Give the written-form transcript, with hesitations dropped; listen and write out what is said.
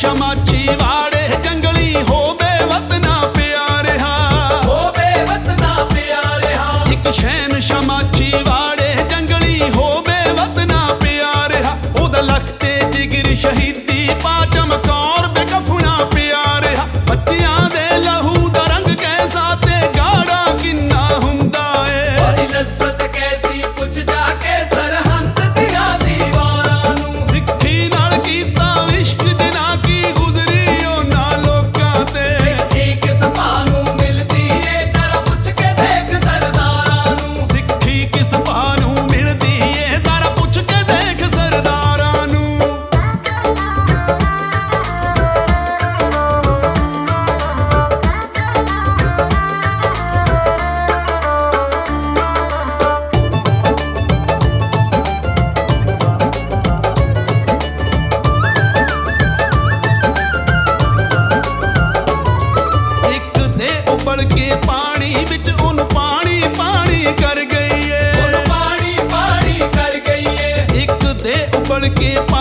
ਸ਼ਮਾਚੀ ਵਾੜੇ ਜੰਗਲੀ ਹੋਵੇ ਵਤਨਾ ਪਿਆ ਰਿਹਾ, ਹੋਵੇ ਵਤਨਾ ਪਿਆ ਰਿਹਾ। ਇੱਕ ਸ਼ੈਨ ਸ਼ਮਾਚੀ ਵਾੜੇ ਜੰਗਲੀ ਹੋਵੇ ਵਤਨਾ ਪਿਆ ਰਿਹਾ। ਉਹਦਾ ਲਖ ਤੇ ਜਿਗਰ ਸ਼ਹੀਦੀ ਪਾ ਚਮਕੌਰ ਬੇਕਫਣਾ ਪਿਆ ਰਿਹਾ। ਬੱਚਿਆਂ ਦੇ ਲਹੂ ਦਾ ਰੰਗ ਕੈਸਾ ਤੇ ਗਾੜਾ ਕਿੰਨਾ ਹੁੰਦਾ ਏ, ਬੜੀ ਲੱਜ਼ਤ ਕੈਸੀ ਪੁੱਛ ਜਾ ਕੇ ਸਰਹੰਦ ਦੀਆਂ ਦੀਵਾਰਾਂ ਨੂੰ। ਸਿੱਖੀ ਨਾਲ ਕੀਤਾ ਇਸ਼ਕ ਜਿਨਾ ਕੀ ਗੁਜ਼ਰੀ ਉਹਨਾਂ ਲੋਕਾਂ ਤੇ। ਸਿੱਖੀ ਕਿਸ ਭਾਅ ਨੂੰ ਮਿਲਦੀ ਏ ਜ਼ਰਾ ਪੁੱਛ ਕੇ ਦੇਖ ਸਰਦਾਰਾਂ ਨੂੰ। ਸਿੱਖੀ ਕਿਸ ਭਾਅ ਨੂੰ ਮਿਲਦੀ ਏ ਜ਼ਰਾ ਪੁੱਛ ਕੇ ਦੇਖ ਸਰਦਾਰਾਂ ਨੂੰ। ਇੱਕ ਦੇ ਉਬਲ ਕੇ ਪਾਣੀ ਵਿੱਚ ਉਹਨੂੰ ਪਾਣੀ ਪਾਣੀ ਕਰ ਗਈ ਏ, ਉਹਨੂੰ ਪਾਣੀ ਪਾਣੀ ਕਰ ਗਈ ਏ। ਇੱਕ ਦੇ ਉਬਲ ਕੇ